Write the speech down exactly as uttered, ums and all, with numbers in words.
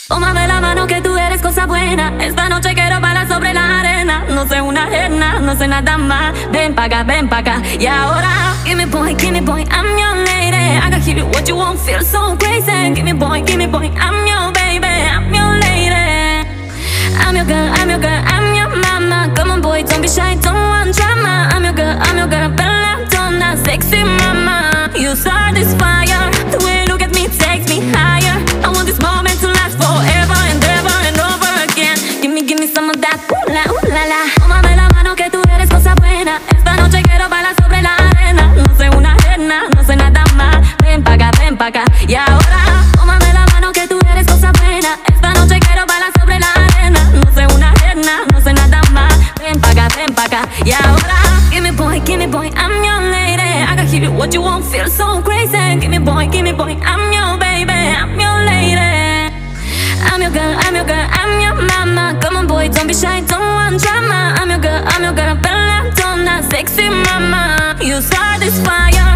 Tómame la mano que tú eres cosa buena. Esta noche quiero bailar sobre la arena. No sé una arena, no sé nada más. Ven pa' acá, ven pa' acá. Y ahora, give me boy, give me boy, I'm your lady. I can give you what you want, feel so crazy. Give me boy, give me boy, I'm your baby, I'm your lady. I'm your girl, I'm your girl, I'm your mama. Come on boy, don't be shy, don't want drama. I'm your girl, I'm your girl, bella donna, sexy mama. You start this fire, the way you look at me takes me higher. I want this moment to last forever and ever and over again. Give me, give me some of that, ooh la, ooh la la. Tómame la mano que tú eres cosa buena. Esta noche quiero bailar sobre la arena. No sé una arena, no sé nada más. Ven pa' acá, ven pa' acá. Y ahora, tómame la mano que tú eres cosa buena. Esta noche quiero bailar sobre la arena. No sé una arena, no sé nada más. Ven pa' acá, ven pa' acá. Y ahora, give me boy, give me boy, I'm your lady. I can give you what you want, feel so crazy. Give me boy, give me boy, I'm your baby, I'm your lady. I'm your girl, I'm your girl, I'm your mama. Come on boy, don't be shy, don't want drama. I'm your girl, I'm your girl, bella donna, sexy mama. You start this fire.